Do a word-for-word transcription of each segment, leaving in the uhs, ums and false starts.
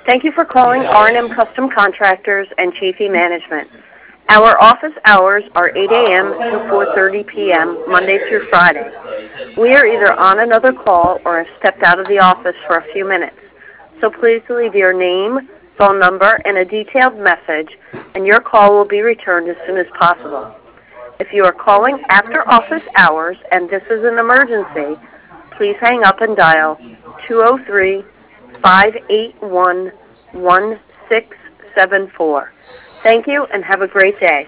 Thank you for calling R and M Custom Contractors and Chafee Management. Our office hours are eight a m to four thirty p m Monday through Friday. We are either on another call or have stepped out of the office for a few minutes. So please leave your name, phone number, and a detailed message, and your call will be returned as soon as possible. If you are calling after office hours and this is an emergency, please hang up and dial two oh three, five eight one, one six seven four. Thank you and have a great day.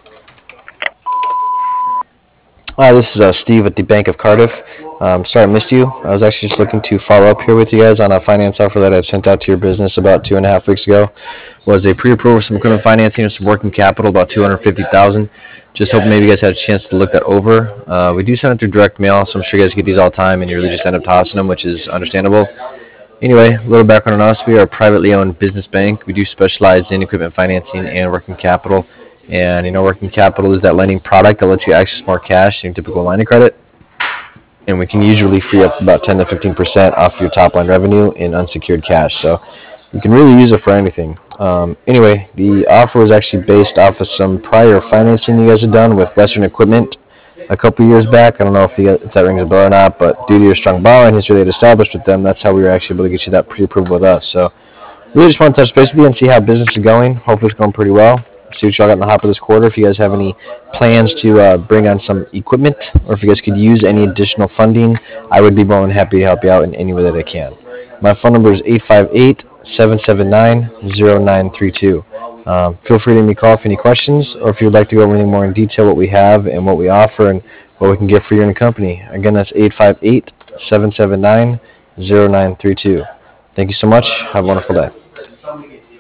Hi, this is uh, Steve at the Bank of Cardiff. Um, sorry I missed you. I was actually just looking to follow up here with you guys on a finance offer that I've sent out to your business about two and a half weeks ago. It was a pre-approval of some equipment financing and some working capital, about two hundred fifty thousand dollars. Just hoping maybe you guys had a chance to look that over. Uh, we do send it through direct mail, so I'm sure you guys get these all the time, and you really just end up tossing them, which is understandable. Anyway, a little background on us. We are a privately owned business bank. We do specialize in equipment financing and working capital. And, you know, working capital is that lending product that lets you access more cash than your typical line of credit. And we can usually free up about ten to fifteen percent off your top line revenue in unsecured cash. So you can really use it for anything. Um, anyway, the offer was actually based off of some prior financing you guys had done with Western Equipment a couple years back. I don't know if, you, if that rings a bell or not, but due to your strong borrowing history they had established with them, that's how we were actually able to get you that pre-approval with us. So really just want to touch base with you and see how business is going. Hopefully it's going pretty well. See what y'all got in the hopper this quarter. If you guys have any plans to uh, bring on some equipment, or if you guys could use any additional funding, I would be more than happy to help you out in any way that I can. My phone number is eight five eight, seven seven nine, zero nine three two. Um, feel free to give me a call if any questions, or if you'd like to go over anything more in detail, what we have and what we offer and what we can get for you in the company. Again, that's eight five eight, seven seven nine, zero nine three two. Thank you so much. Have a wonderful day.